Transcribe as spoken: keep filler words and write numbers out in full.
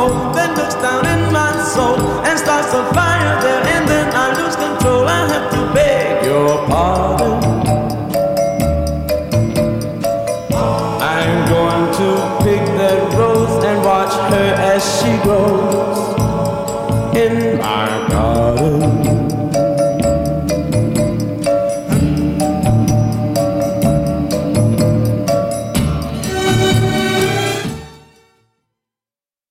then looks down in my soul and starts a fire there, and then I lose control. I have to beg your pardon. I'm going to pick that rose and watch her as she grows in my garden.